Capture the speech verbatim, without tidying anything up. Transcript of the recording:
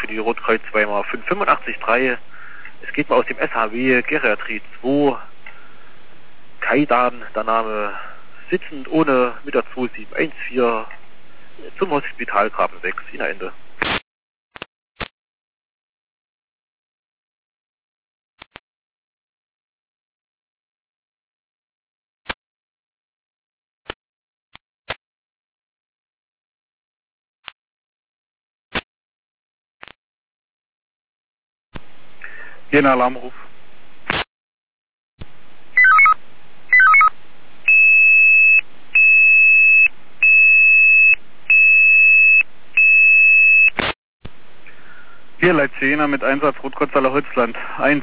für die Rotkreuz zwei mal fünf fünf acht drei. Es geht mal aus dem S H W Geriatrie zwei. Kaidan, der Name, sitzend ohne mit der zwei sieben eins vier zum Hospital Graben sechs. In Ende. Hier ein Alarmruf. Hier Leitzehner mit Einsatz Rotkreuz Holzland. eins